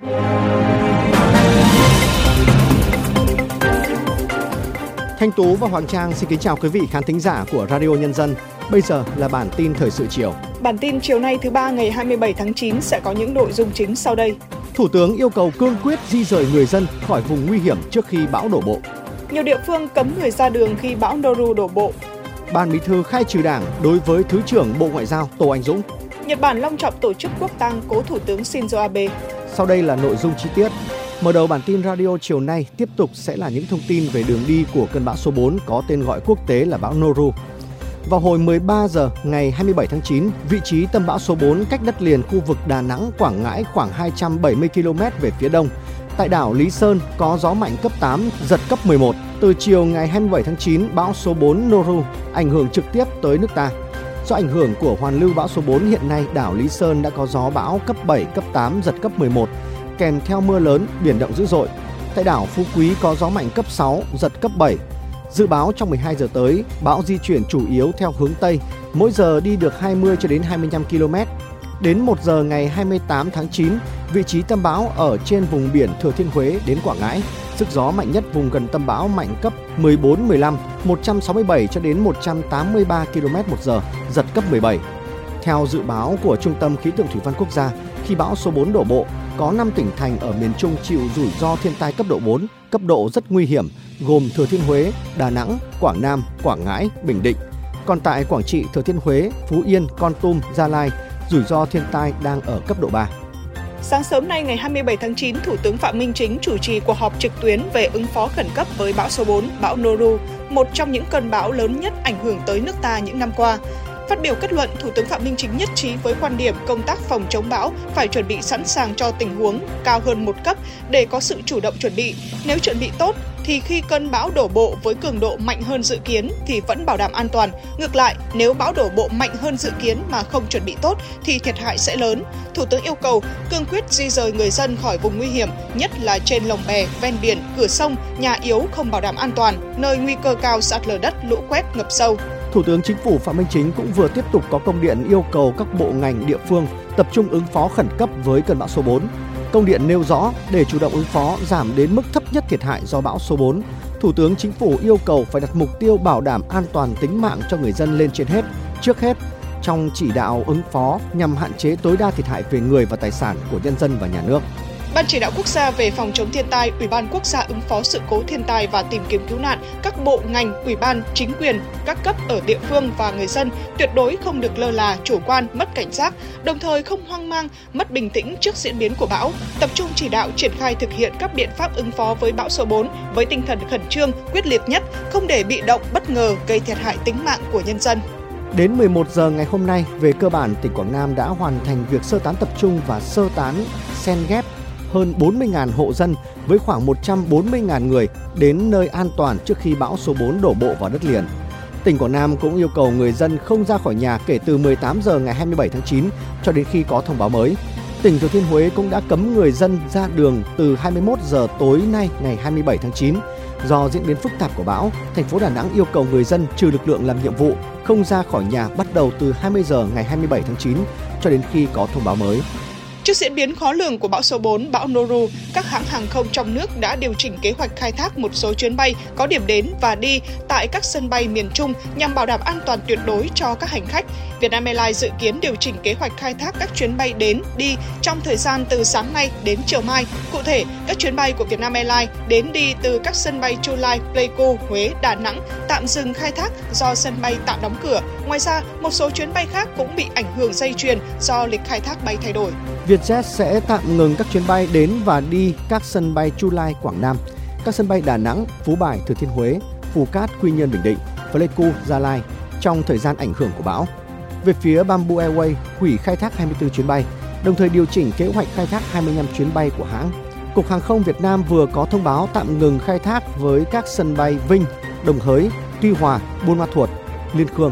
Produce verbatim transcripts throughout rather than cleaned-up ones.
Thanh Tú và Hoàng Trang xin kính chào quý vị khán thính giả của Radio Nhân dân. Bây giờ là bản tin thời sự chiều. Bản tin chiều nay thứ ba ngày hai mươi bảy tháng chín sẽ có những nội dung chính sau đây. Thủ tướng yêu cầu cương quyết di dời người dân khỏi vùng nguy hiểm trước khi bão đổ bộ. Nhiều địa phương cấm người ra đường khi bão Noru đổ bộ. Ban Bí thư khai trừ Đảng đối với Thứ trưởng Bộ Ngoại giao Tô Anh Dũng. Nhật Bản long trọng tổ chức quốc tang cố Thủ tướng Shinzo Abe. Sau đây là nội dung chi tiết. Mở đầu bản tin radio chiều nay tiếp tục sẽ là những thông tin về đường đi của cơn bão số bốn có tên gọi quốc tế là bão Noru. Vào hồi mười ba giờ ngày hai mươi bảy tháng chín, vị trí tâm bão số bốn cách đất liền khu vực Đà Nẵng, Quảng Ngãi khoảng hai trăm bảy mươi ki lô mét về phía đông. Tại đảo Lý Sơn có gió mạnh cấp tám, giật cấp mười một. Từ chiều ngày hai mươi bảy tháng chín, bão số bốn Noru ảnh hưởng trực tiếp tới nước ta. Do ảnh hưởng của hoàn lưu bão số bốn, hiện nay đảo Lý Sơn đã có gió bão cấp bảy, cấp tám, giật cấp mười một, kèm theo mưa lớn, biển động dữ dội. Tại đảo Phú Quý có gió mạnh cấp sáu, giật cấp bảy. Dự báo trong mười hai giờ tới, bão di chuyển chủ yếu theo hướng Tây, mỗi giờ đi được hai mươi cho đến hai mươi lăm ki lô mét. Đến một giờ ngày hai mươi tám tháng chín, vị trí tâm bão ở trên vùng biển Thừa Thiên Huế đến Quảng Ngãi. Sức gió mạnh nhất vùng gần tâm bão mạnh cấp mười bốn, mười lăm, một trăm sáu mươi bảy cho đến một trăm tám mươi ba ki lô mét một giờ, giật cấp mười bảy. Theo dự báo của Trung tâm Khí tượng Thủy văn Quốc gia, khi bão số bốn đổ bộ, có năm tỉnh thành ở miền Trung chịu rủi ro thiên tai cấp độ bốn, cấp độ rất nguy hiểm, gồm Thừa Thiên Huế, Đà Nẵng, Quảng Nam, Quảng Ngãi, Bình Định. Còn tại Quảng Trị, Thừa Thiên Huế, Phú Yên, Kon Tum, Gia Lai, rủi ro thiên tai đang ở cấp độ ba. Sáng sớm nay ngày hai mươi bảy tháng chín, Thủ tướng Phạm Minh Chính chủ trì cuộc họp trực tuyến về ứng phó khẩn cấp với bão số bốn, bão Noru, một trong những cơn bão lớn nhất ảnh hưởng tới nước ta những năm qua. Phát biểu kết luận, Thủ tướng Phạm Minh Chính nhất trí với quan điểm công tác phòng chống bão phải chuẩn bị sẵn sàng cho tình huống cao hơn một cấp để có sự chủ động chuẩn bị. Nếu chuẩn bị tốt, thì khi cơn bão đổ bộ với cường độ mạnh hơn dự kiến thì vẫn bảo đảm an toàn. Ngược lại, nếu bão đổ bộ mạnh hơn dự kiến mà không chuẩn bị tốt thì thiệt hại sẽ lớn. Thủ tướng yêu cầu cương quyết di dời người dân khỏi vùng nguy hiểm, nhất là trên lồng bè, ven biển, cửa sông, nhà yếu không bảo đảm an toàn, nơi nguy cơ cao sạt lở đất, lũ quét, ngập sâu. Thủ tướng Chính phủ Phạm Minh Chính cũng vừa tiếp tục có công điện yêu cầu các bộ ngành địa phương tập trung ứng phó khẩn cấp với cơn bão số bốn. Công điện nêu rõ, để chủ động ứng phó giảm đến mức thấp nhất thiệt hại do bão số bốn, Thủ tướng Chính phủ yêu cầu phải đặt mục tiêu bảo đảm an toàn tính mạng cho người dân lên trên hết, trước hết trong chỉ đạo ứng phó nhằm hạn chế tối đa thiệt hại về người và tài sản của nhân dân và nhà nước. Ban Chỉ đạo Quốc gia về phòng chống thiên tai, Ủy ban Quốc gia ứng phó sự cố thiên tai và tìm kiếm cứu nạn, các bộ ngành, ủy ban, chính quyền, các cấp ở địa phương và người dân tuyệt đối không được lơ là, chủ quan, mất cảnh giác, đồng thời không hoang mang, mất bình tĩnh trước diễn biến của bão, tập trung chỉ đạo triển khai thực hiện các biện pháp ứng phó với bão số bốn với tinh thần khẩn trương, quyết liệt nhất, không để bị động, bất ngờ gây thiệt hại tính mạng của nhân dân. Đến mười một giờ ngày hôm nay, về cơ bản tỉnh Quảng Nam đã hoàn thành việc sơ tán tập trung và sơ tán xen ghép hơn bốn mươi nghìn hộ dân với khoảng một trăm bốn mươi nghìn người đến nơi an toàn trước khi bão số bốn đổ bộ vào đất liền. Tỉnh Quảng Nam cũng yêu cầu người dân không ra khỏi nhà kể từ mười tám giờ ngày hai mươi bảy tháng chín cho đến khi có thông báo mới. Tỉnh Thừa Thiên Huế cũng đã cấm người dân ra đường từ hai mươi mốt giờ tối nay ngày hai mươi bảy tháng chín. Do diễn biến phức tạp của bão, thành phố Đà Nẵng yêu cầu người dân trừ lực lượng làm nhiệm vụ không ra khỏi nhà bắt đầu từ hai mươi giờ ngày hai mươi bảy tháng chín cho đến khi có thông báo mới. Trước diễn biến khó lường của bão số bốn, bão Noru, các hãng hàng không trong nước đã điều chỉnh kế hoạch khai thác một số chuyến bay có điểm đến và đi tại các sân bay miền Trung nhằm bảo đảm an toàn tuyệt đối cho các hành khách. Vietnam Airlines dự kiến điều chỉnh kế hoạch khai thác các chuyến bay đến, đi trong thời gian từ sáng nay đến chiều mai. Cụ thể, các chuyến bay của Vietnam Airlines đến đi từ các sân bay Chu Lai, Pleiku, Huế, Đà Nẵng tạm dừng khai thác do sân bay tạm đóng cửa. Ngoài ra, một số chuyến bay khác cũng bị ảnh hưởng dây chuyền do lịch khai thác bay thay đổi. Vietjet sẽ tạm ngừng các chuyến bay đến và đi các sân bay Chu Lai, Quảng Nam, các sân bay Đà Nẵng, Phú Bài, Thừa Thiên Huế, Phú Cát, Quy Nhơn, Bình Định, Pleiku, Gia Lai trong thời gian ảnh hưởng của bão. Về phía Bamboo Airways hủy khai thác hai mươi tư chuyến bay, đồng thời điều chỉnh kế hoạch khai thác hai mươi lăm chuyến bay của hãng. Cục Hàng không Việt Nam vừa có thông báo tạm ngừng khai thác với các sân bay Vinh, Đồng Hới, Tuy Hòa, Buôn Ma Thuột, Liên Khương.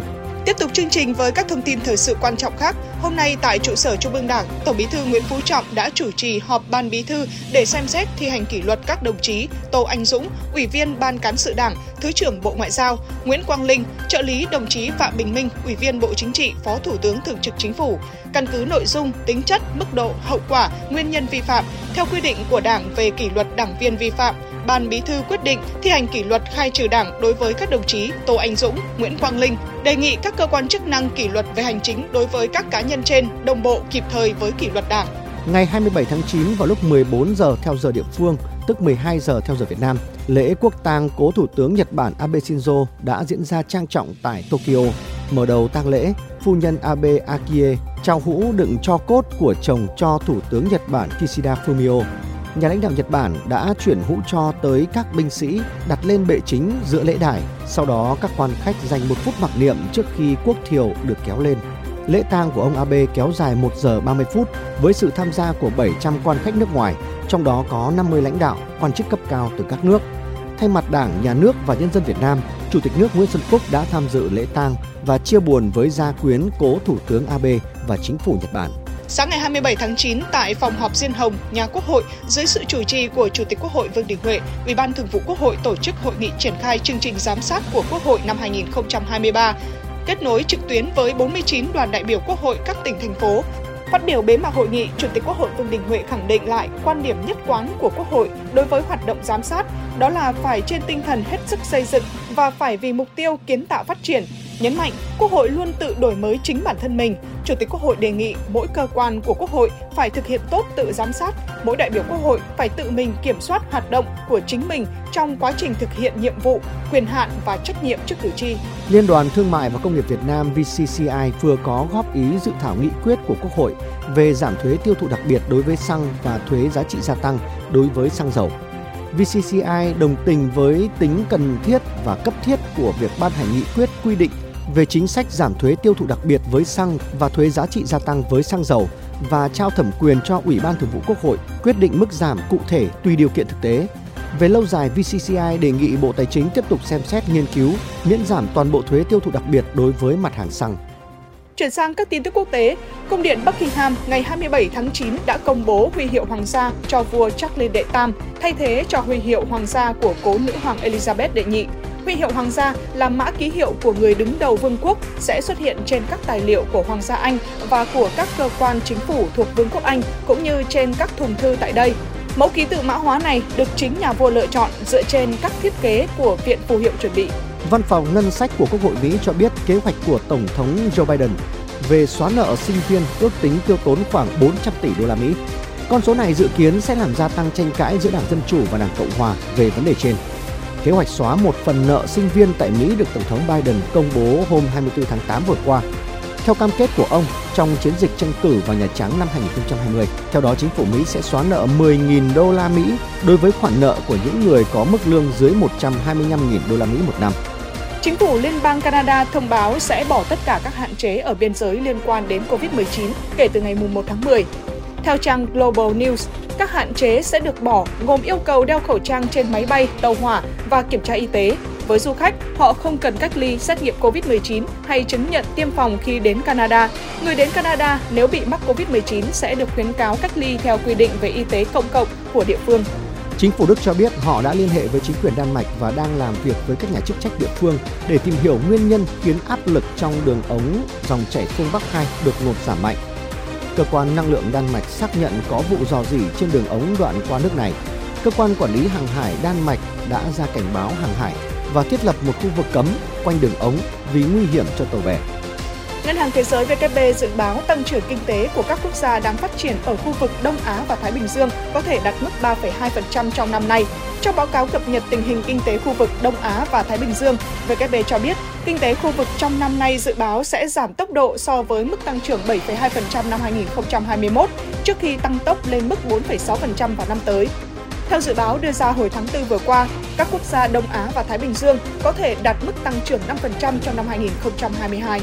Tiếp tục chương trình với các thông tin thời sự quan trọng khác. Hôm nay tại trụ sở Trung ương Đảng, Tổng Bí thư Nguyễn Phú Trọng đã chủ trì họp Ban Bí thư để xem xét thi hành kỷ luật các đồng chí Tô Anh Dũng, Ủy viên Ban Cán sự Đảng, Thứ trưởng Bộ Ngoại giao, Nguyễn Quang Linh, trợ lý đồng chí Phạm Bình Minh, Ủy viên Bộ Chính trị, Phó Thủ tướng Thường trực Chính phủ. Căn cứ nội dung, tính chất, mức độ, hậu quả, nguyên nhân vi phạm theo quy định của Đảng về kỷ luật đảng viên vi phạm, Ban Bí thư quyết định thi hành kỷ luật khai trừ Đảng đối với các đồng chí Tô Anh Dũng, Nguyễn Quang Linh, đề nghị các cơ quan chức năng kỷ luật về hành chính đối với các cá nhân trên đồng bộ kịp thời với kỷ luật Đảng. Ngày hai mươi bảy tháng chín vào lúc mười bốn giờ theo giờ địa phương, tức mười hai giờ theo giờ Việt Nam, lễ quốc tang cố Thủ tướng Nhật Bản Abe Shinzo đã diễn ra trang trọng tại Tokyo. Mở đầu tang lễ, phu nhân Abe Akie trao hũ đựng tro cốt của chồng cho Thủ tướng Nhật Bản Kishida Fumio. Nhà lãnh đạo Nhật Bản đã chuyển hũ tro tới các binh sĩ đặt lên bệ chính giữa lễ đài. Sau đó các quan khách dành một phút mặc niệm trước khi quốc thiều được kéo lên. Lễ tang của ông Abe kéo dài một giờ ba mươi phút với sự tham gia của bảy trăm quan khách nước ngoài, trong đó có năm mươi lãnh đạo, quan chức cấp cao từ các nước. Thay mặt Đảng, Nhà nước và nhân dân Việt Nam, Chủ tịch nước Nguyễn Xuân Phúc đã tham dự lễ tang và chia buồn với gia quyến cố Thủ tướng Abe và chính phủ Nhật Bản. Sáng ngày hai mươi bảy tháng chín tại phòng họp Diên Hồng, nhà Quốc hội, dưới sự chủ trì của Chủ tịch Quốc hội Vương Đình Huệ, Ủy ban Thường vụ Quốc hội tổ chức hội nghị triển khai chương trình giám sát của Quốc hội năm hai nghìn không trăm hai mươi ba, kết nối trực tuyến với bốn mươi chín đoàn đại biểu Quốc hội các tỉnh thành phố. Phát biểu bế mạc hội nghị, Chủ tịch Quốc hội Vương Đình Huệ khẳng định lại quan điểm nhất quán của Quốc hội đối với hoạt động giám sát, đó là phải trên tinh thần hết sức xây dựng và phải vì mục tiêu kiến tạo phát triển. Nhấn mạnh, Quốc hội luôn tự đổi mới chính bản thân mình. Chủ tịch Quốc hội đề nghị mỗi cơ quan của Quốc hội phải thực hiện tốt tự giám sát, mỗi đại biểu Quốc hội phải tự mình kiểm soát hoạt động của chính mình trong quá trình thực hiện nhiệm vụ, quyền hạn và trách nhiệm trước cử tri. Liên đoàn Thương mại và Công nghiệp Việt Nam V C C I vừa có góp ý dự thảo nghị quyết của Quốc hội về giảm thuế tiêu thụ đặc biệt đối với xăng và thuế giá trị gia tăng đối với xăng dầu. V C C I đồng tình với tính cần thiết và cấp thiết của việc ban hành nghị quyết quy định về chính sách giảm thuế tiêu thụ đặc biệt với xăng và thuế giá trị gia tăng với xăng dầu và trao thẩm quyền cho Ủy ban Thường vụ Quốc hội quyết định mức giảm cụ thể tùy điều kiện thực tế. Về lâu dài, V C C I đề nghị Bộ Tài chính tiếp tục xem xét nghiên cứu miễn giảm toàn bộ thuế tiêu thụ đặc biệt đối với mặt hàng xăng. Chuyển sang các tin tức quốc tế, Cung điện Buckingham ngày hai mươi bảy tháng chín đã công bố huy hiệu hoàng gia cho vua Charles đệ tam, thay thế cho huy hiệu hoàng gia của cố nữ hoàng Elizabeth đệ nhị. Huy hiệu hoàng gia là mã ký hiệu của người đứng đầu vương quốc, sẽ xuất hiện trên các tài liệu của Hoàng gia Anh và của các cơ quan chính phủ thuộc Vương quốc Anh, cũng như trên các thùng thư tại đây. Mẫu ký tự mã hóa này được chính nhà vua lựa chọn dựa trên các thiết kế của Viện Phù hiệu chuẩn bị. Văn phòng Ngân sách của Quốc hội Mỹ cho biết kế hoạch của Tổng thống Joe Biden về xóa nợ sinh viên ước tính tiêu tốn khoảng bốn trăm tỷ đô la Mỹ. Con số này dự kiến sẽ làm gia tăng tranh cãi giữa Đảng Dân Chủ và Đảng Cộng Hòa về vấn đề trên. Kế hoạch xóa một phần nợ sinh viên tại Mỹ được Tổng thống Biden công bố hôm hai mươi tư tháng tám vừa qua. Theo cam kết của ông trong chiến dịch tranh cử vào Nhà Trắng năm hai nghìn không trăm hai mươi, theo đó chính phủ Mỹ sẽ xóa nợ mười nghìn đô la Mỹ đối với khoản nợ của những người có mức lương dưới một trăm hai mươi lăm nghìn đô la Mỹ một năm. Chính phủ Liên bang Canada thông báo sẽ bỏ tất cả các hạn chế ở biên giới liên quan đến covid mười chín kể từ ngày mùng một tháng mười. Theo trang Global News, các hạn chế sẽ được bỏ gồm yêu cầu đeo khẩu trang trên máy bay, tàu hỏa và kiểm tra y tế. Với du khách, họ không cần cách ly, xét nghiệm covid mười chín hay chứng nhận tiêm phòng khi đến Canada. Người đến Canada nếu bị mắc covid mười chín sẽ được khuyến cáo cách ly theo quy định về y tế công cộng của địa phương. Chính phủ Đức cho biết họ đã liên hệ với chính quyền Đan Mạch và đang làm việc với các nhà chức trách địa phương để tìm hiểu nguyên nhân khiến áp lực trong đường ống dòng chảy phương Bắc hai đột ngột giảm mạnh. Cơ quan năng lượng Đan Mạch xác nhận có vụ rò rỉ trên đường ống đoạn qua nước này. Cơ quan quản lý hàng hải Đan Mạch đã ra cảnh báo hàng hải và thiết lập một khu vực cấm quanh đường ống vì nguy hiểm cho tàu bè. Ngân hàng Thế giới W F P dự báo tăng trưởng kinh tế của các quốc gia đang phát triển ở khu vực Đông Á và Thái Bình Dương có thể đạt mức ba phẩy hai phần trăm trong năm nay. Trong báo cáo cập nhật tình hình kinh tế khu vực Đông Á và Thái Bình Dương, W F P cho biết kinh tế khu vực trong năm nay dự báo sẽ giảm tốc độ so với mức tăng trưởng bảy phẩy hai phần trăm năm hai nghìn không trăm hai mươi mốt, trước khi tăng tốc lên mức bốn phẩy sáu phần trăm vào năm tới. Theo dự báo đưa ra hồi tháng tư vừa qua, các quốc gia Đông Á và Thái Bình Dương có thể đạt mức tăng trưởng năm phần trăm trong năm hai nghìn không trăm hai mươi hai.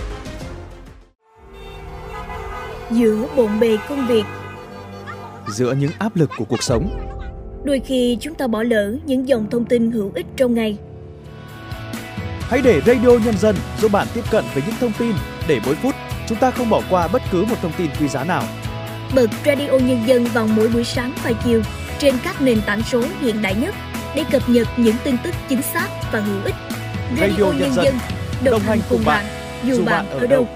Giữa bộn bề công việc, giữa những áp lực của cuộc sống, đôi khi chúng ta bỏ lỡ những dòng thông tin hữu ích trong ngày. Hãy để Radio Nhân dân giúp bạn tiếp cận với những thông tin để mỗi phút chúng ta không bỏ qua bất cứ một thông tin quý giá nào. Bật Radio Nhân dân vào mỗi buổi sáng và chiều trên các nền tảng số hiện đại nhất để cập nhật những tin tức chính xác và hữu ích. Radio, Radio Nhân dân, đồng, đồng hành cùng bạn, dù bạn, bạn ở đâu.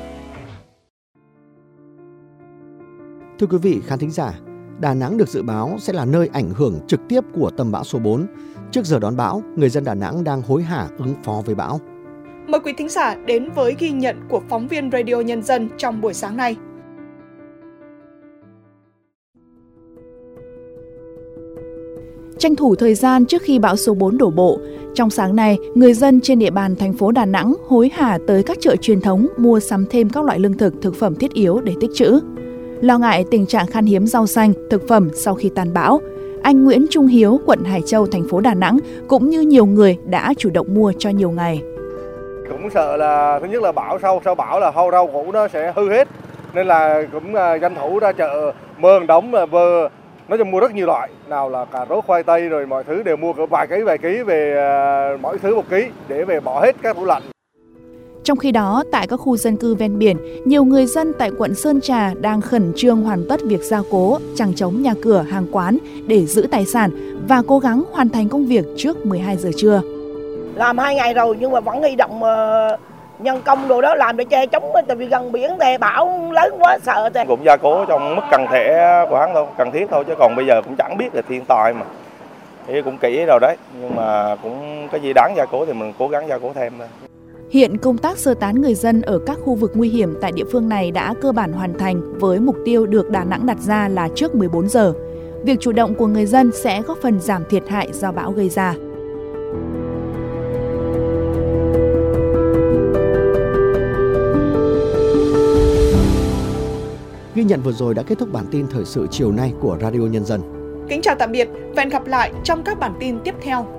Thưa quý vị khán thính giả, Đà Nẵng được dự báo sẽ là nơi ảnh hưởng trực tiếp của tâm bão số bốn. Trước giờ đón bão, người dân Đà Nẵng đang hối hả ứng phó với bão. Mời quý thính giả đến với ghi nhận của phóng viên Radio Nhân dân trong buổi sáng nay. Tranh thủ thời gian trước khi bão số bốn đổ bộ, trong sáng nay, người dân trên địa bàn thành phố Đà Nẵng hối hả tới các chợ truyền thống mua sắm thêm các loại lương thực, thực phẩm thiết yếu để tích trữ. Lo ngại tình trạng khan hiếm rau xanh, thực phẩm sau khi tan bão, anh Nguyễn Trung Hiếu, quận Hải Châu, thành phố Đà Nẵng cũng như nhiều người đã chủ động mua cho nhiều ngày. Cũng sợ là thứ nhất là bão sau sau bão là hao rau củ nó sẽ hư hết, nên là cũng tranh thủ ra chợ mơn đóng vơ, nói chung mua rất nhiều loại, nào là cà rốt, khoai tây rồi mọi thứ đều mua cỡ vài ký vài ký về, mỗi thứ một ký để về bỏ hết các tủ lạnh. Trong khi đó, tại các khu dân cư ven biển, nhiều người dân tại quận Sơn Trà đang khẩn trương hoàn tất việc gia cố, chằng chống nhà cửa, hàng quán để giữ tài sản và cố gắng hoàn thành công việc trước mười hai giờ trưa. Làm hai ngày rồi nhưng mà vẫn huy động nhân công đồ đó làm để che chắn, tại vì gần biển thì bão lớn quá sợ. Thì cũng gia cố trong mức cần thể của hắn thôi, cần thiết thôi, chứ còn bây giờ cũng chẳng biết là thiên tai mà. Thì cũng kỹ rồi đấy, nhưng mà cũng cái gì đáng gia cố thì mình cố gắng gia cố thêm thôi. Hiện công tác sơ tán người dân ở các khu vực nguy hiểm tại địa phương này đã cơ bản hoàn thành với mục tiêu được Đà Nẵng đặt ra là trước mười bốn giờ. Việc chủ động của người dân sẽ góp phần giảm thiệt hại do bão gây ra. Ghi nhận vừa rồi đã kết thúc bản tin thời sự chiều nay của Radio Nhân dân. Kính chào tạm biệt và hẹn gặp lại trong các bản tin tiếp theo.